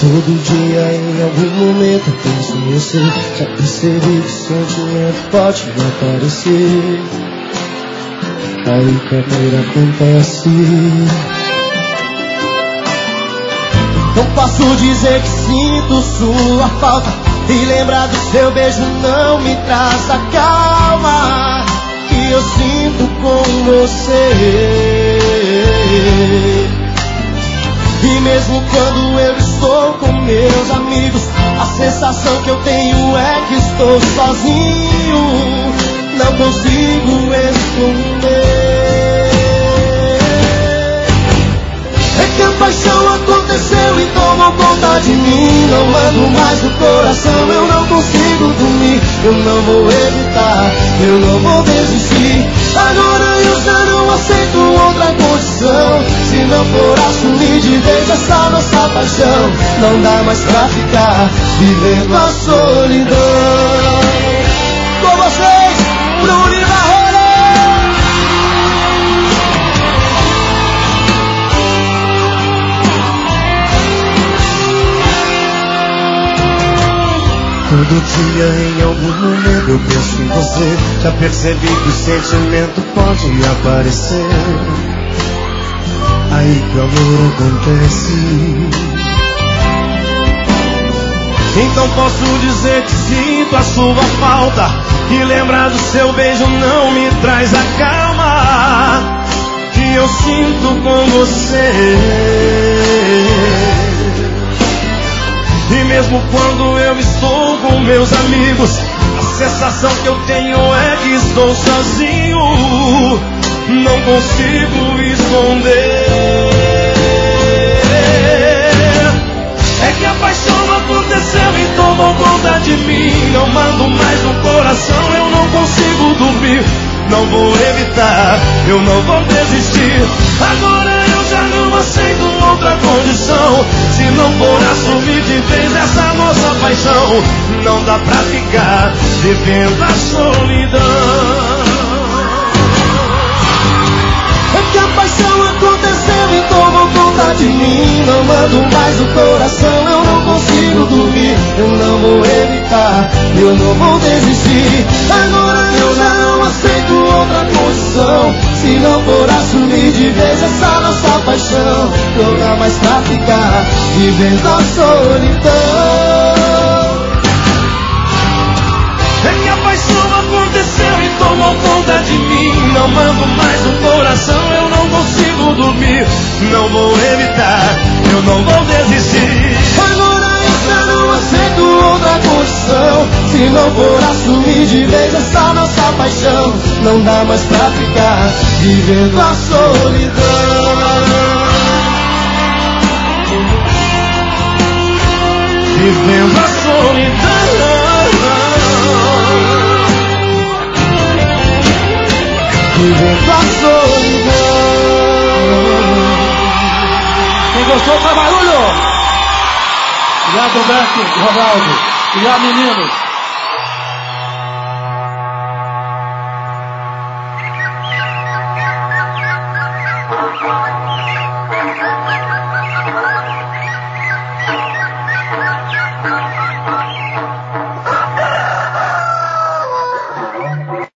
Todo dia em algum momento eu penso em você. Já percebi que o sentimento pode aparecer. Aí que amor acontece. Não posso dizer que sinto sua falta, e lembrar do seu beijo não me traz a calma que eu sinto com você. E mesmo quando eu estou com meus amigos, a sensação que eu tenho é que estou sozinho. Não consigo esconder. É que a paixão aconteceu e tomou conta de mim. Não mando mais o coração, eu não consigo dormir. Eu não vou evitar, eu não vou desistir. Agora eu já não aceito outra condição. Se não for assumir de vez essa nossa paixão, não dá mais pra ficar vivendo a solidão. Com vocês, Bruno e Barreira. Todo dia em algum momento eu penso em você. Já percebi que o sentimento pode aparecer. Aí que o amor acontece. Então posso dizer que sinto a sua falta, e lembrar do seu beijo não me traz a calma que eu sinto com você. E mesmo quando eu estou com meus amigos, a sensação que eu tenho é que estou sozinho. Não consigo esconder. É que a paixão aconteceu e tomou conta de mim. Não mando mais no coração, eu não consigo dormir. Não vou evitar, eu não vou desistir. Agora eu já não aceito outra condição. Se não for assumir de vez essa nossa paixão, não dá pra ficar vivendo a solidão. É que a paixão aconteceu e tomou conta de mim. Não mando mais o coração, eu não consigo dormir. Eu não vou evitar, eu não vou desistir. Agora eu já não aceito outra condição. Se não for assumir de vez essa nossa paixão, não dá mais pra ficar vivendo a solidão. É que a paixão aconteceu e tomou conta de mim. Não mando mais o coração, eu não consigo dormir. Não vou evitar, eu não vou desistir. Agora eu já não aceito outra condição. Se não for assumir de vez essa nossa paixão, não dá mais pra ficar vivendo a solidão. Vivendo a solidão. Vivendo a solidão. Quem gostou, faz barulho! Obrigado, Roberto e Ronaldo. Obrigado, meninos.